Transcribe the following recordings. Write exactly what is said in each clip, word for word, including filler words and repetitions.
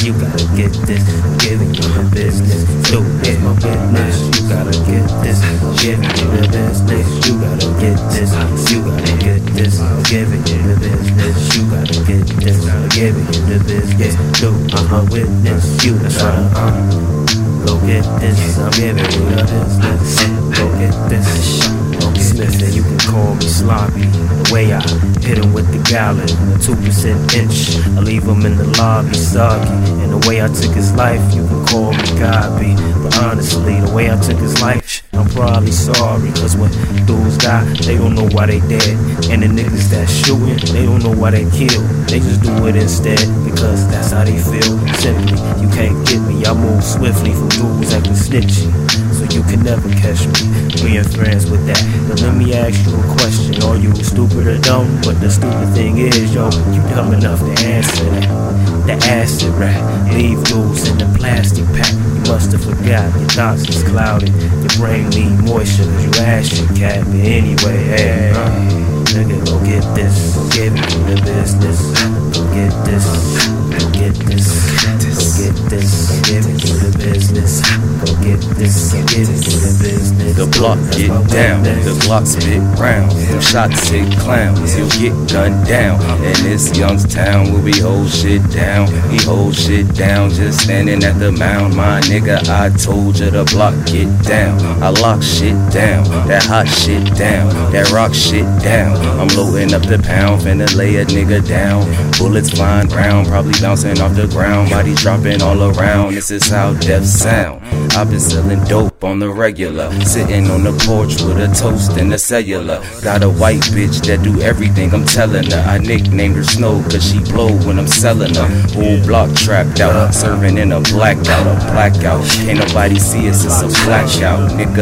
You gotta get this. I'm giving you the business. Do it, my witness. You gotta get this. I'm giving you the business. You gotta get this. You gotta get this. I'm giving you the business. You gotta get this. I'm giving you the business. Do uh-huh witness. You gotta uh go get this. I'm giving you the business. Go get this. Smith, and you can call me sloppy. The way I hit him with the gallon, a two percent inch, I leave him in the lobby soggy. And the way I took his life, you can call me Godby. But honestly, the way I took his life, I'm probably sorry. Cause when dudes die, they don't know why they dead. And the niggas that shootin', they don't know why they kill. They just do it instead, because that's how they feel. Simply, you can't get me, I move swiftly from dudes acting snitchy. So you can never catch me being friends with that. But let me ask you a question. Are you stupid or dumb? But the stupid thing is, yo, you dumb enough to answer that. The acid rap, leave dudes in the plastic pack. You must have forgot, your thoughts is clouded. Your brain need moisture cause you ashy cat. But anyway, hey, uh, nigga, go get this. Go give it to the business. Go get this. Go get this. Go get this. Go give it to the business. Go get this. Go give it to the business. The block get down, the Glock spit round. Them shots hit clowns, you'll get gunned down. In this Youngstown where we hold shit down. He hold shit down, just standing at the mound. My nigga, I told you the block get down. I lock shit down, that hot shit down, that rock shit down. I'm loading up the pound, finna lay a nigga down. Bullets flying round, probably bouncing off the ground. Bodies dropping all around, this is how death sound. I've been selling dope on the regular, sitting on the porch with a toast and a cellular. Got a white bitch that do everything I'm telling her. I nicknamed her Snow cause she blow when I'm selling her. Whole block trapped out, serving in a blackout, a blackout. Can't nobody see us, it's a blackout, nigga.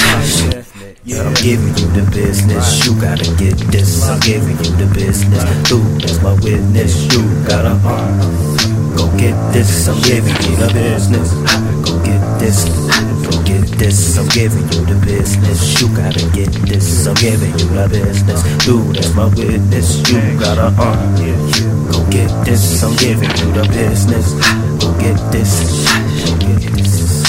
Yeah, I'm giving you the business, you gotta get this. I'm giving you the business, dude, that's my witness. You gotta uh, go get this. I'm giving you the business. Go get this. Go get this. I'm giving you the business. You gotta get this. I'm giving you the business, dude, that's my witness. You gotta uh, go get this. I'm giving you the business. Go get this. Go get this.